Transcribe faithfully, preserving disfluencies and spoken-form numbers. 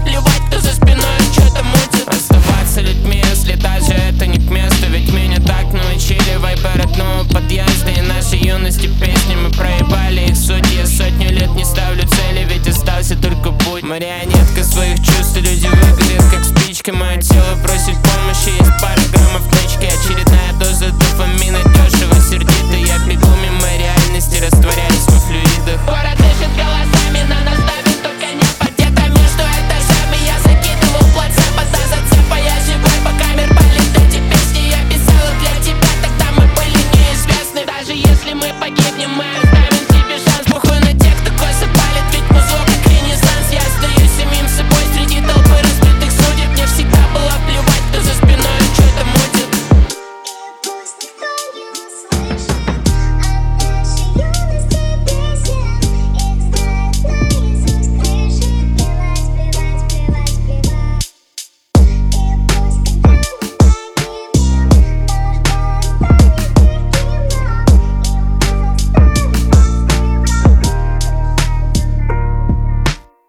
плевать, кто за спиной что-то мутит. Оставаться людьми, если даже это не к месту. Ведь меня так научили вайпы родного подъезда. И нашей юности песни мы проебали их суть. Я сотню лет не ставлю цели, ведь остался только путь. Марионетка своих чувств, и люди выглядят как спичка. Мое тело